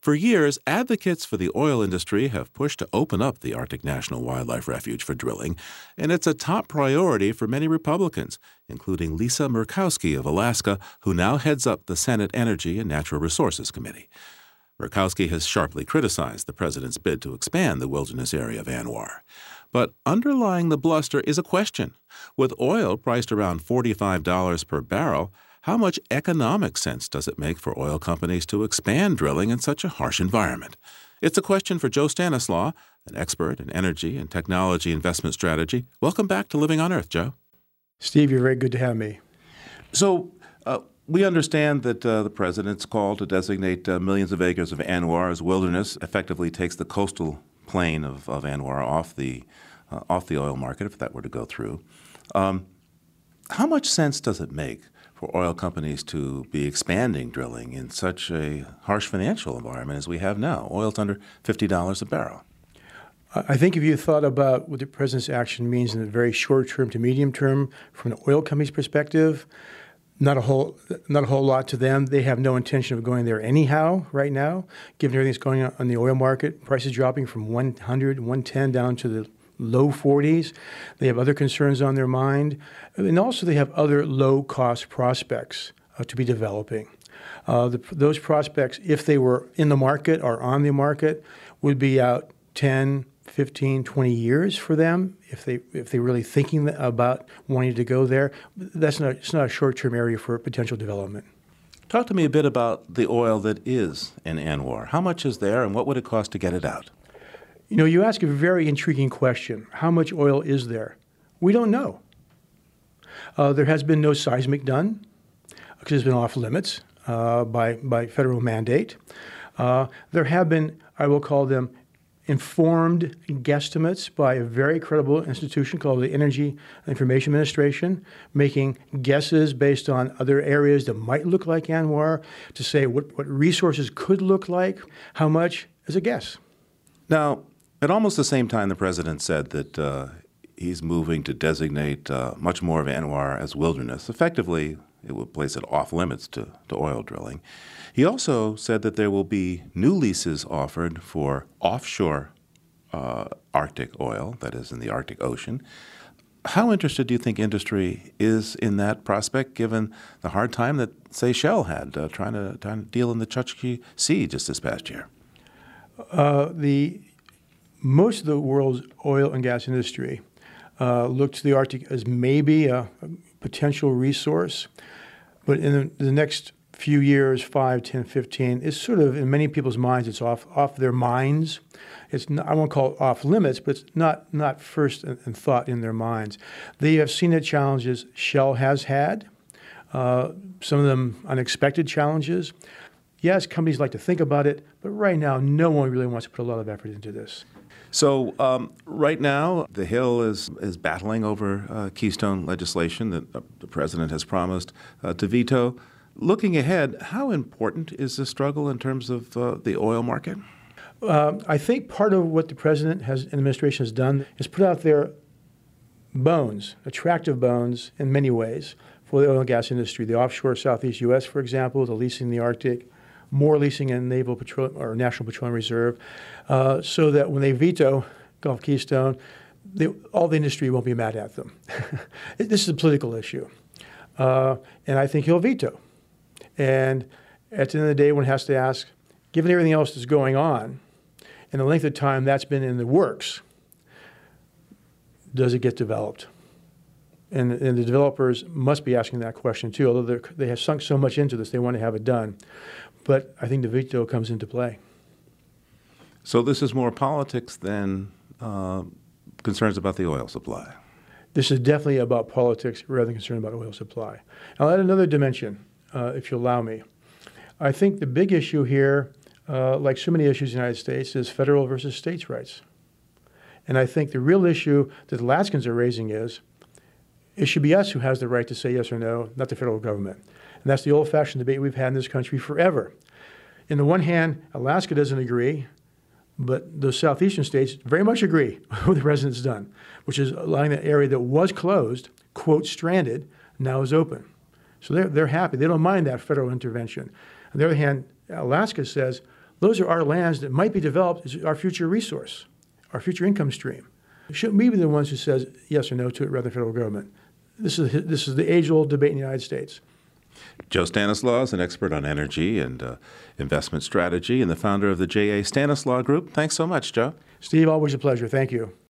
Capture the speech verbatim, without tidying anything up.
For years, advocates for the oil industry have pushed to open up the Arctic National Wildlife Refuge for drilling, and it's a top priority for many Republicans, including Lisa Murkowski of Alaska, who now heads up the Senate Energy and Natural Resources Committee. Murkowski has sharply criticized the president's bid to expand the wilderness area of ANWR. But underlying the bluster is a question. With oil priced around forty-five dollars per barrel, how much economic sense does it make for oil companies to expand drilling in such a harsh environment? It's a question for Joe Stanislaw, an expert in energy and technology investment strategy. Welcome back to Living on Earth, Joe. Steve, you're very good to have me. So uh, we understand that uh, the president's call to designate uh, millions of acres of ANWR as wilderness effectively takes the coastal plain of, of ANWR off the, uh, off the oil market, if that were to go through. Um, how much sense does it make for oil companies to be expanding drilling in such a harsh financial environment as we have now? Oil's under fifty dollars a barrel. I think if you thought about what the president's action means in the very short term to medium term from the oil company's perspective, not a whole not a whole lot to them. They have no intention of going there anyhow right now, given everything that's going on in the oil market. Prices dropping from one hundred, one ten down to the low forties. They have other concerns on their mind. And also they have other low-cost prospects uh, to be developing. Uh, the, those prospects, if they were in the market or on the market, would be out ten, fifteen, twenty years for them if, they, if they're really thinking about wanting to go there. That's not, it's not a short-term area for potential development. Talk to me a bit about the oil that is in ANWR. How much is there and what would it cost to get it out? You know, you ask a very intriguing question. How much oil is there? We don't know. Uh, there has been no seismic done because it's been off limits uh, by, by federal mandate. Uh, there have been, I will call them, informed guesstimates by a very credible institution called the Energy Information Administration, making guesses based on other areas that might look like ANWR to say what, what resources could look like, how much is a guess. Now, at almost the same time, the president said that uh, he's moving to designate uh, much more of ANWR as wilderness. Effectively, it will place it off limits to, to oil drilling. He also said that there will be new leases offered for offshore uh, Arctic oil, that is in the Arctic Ocean. How interested do you think industry is in that prospect, given the hard time that, say, Shell had uh, trying to, trying to deal in the Chukchi Sea just this past year? Uh, the Most of the world's oil and gas industry uh, look to the Arctic as maybe a, a potential resource, but in the, the next few years, five, ten, fifteen, it's sort of, in many people's minds, it's off off their minds. It's not, I won't call it off limits, but it's not, not first in, in thought in their minds. They have seen the challenges Shell has had, uh, some of them unexpected challenges. Yes, companies like to think about it, but right now, no one really wants to put a lot of effort into this. So um, right now, the Hill is is battling over uh, Keystone legislation that uh, the president has promised uh, to veto. Looking ahead, how important is this struggle in terms of uh, the oil market? Uh, I think part of what the president has, and administration has done is put out there bones, attractive bones in many ways for the oil and gas industry. The offshore Southeast U S, for example, the leasing in the Arctic, more leasing in Naval Petroleum or National Petroleum Reserve, uh, so that when they veto Gulf Keystone, they, all the industry won't be mad at them. This is a political issue, uh, and I think he'll veto. And at the end of the day, one has to ask, given everything else that's going on, and the length of time that's been in the works, does it get developed? And, and the developers must be asking that question too, although they have sunk so much into this, they want to have it done. But I think the veto comes into play. So this is more politics than uh, concerns about the oil supply. This is definitely about politics rather than concern about oil supply. I'll add another dimension, uh, if you allow me. I think the big issue here, uh, like so many issues in the United States, is federal versus states' rights. And I think the real issue that the Alaskans are raising is, it should be us who has the right to say yes or no, not the federal government. And that's the old-fashioned debate we've had in this country forever. On the one hand, Alaska doesn't agree, but the southeastern states very much agree with what the president's done, which is allowing that area that was closed, quote, stranded, now is open. So they're, they're happy. They don't mind that federal intervention. On the other hand, Alaska says, Those are our lands that might be developed as our future resource, our future income stream. Shouldn't we be the ones who says yes or no to it rather than the federal government? This is, this is the age-old debate in the United States. Joe Stanislaw is an expert on energy and uh, investment strategy and the founder of the J A. Stanislaw Group. Thanks so much, Joe. Steve, always a pleasure. Thank you.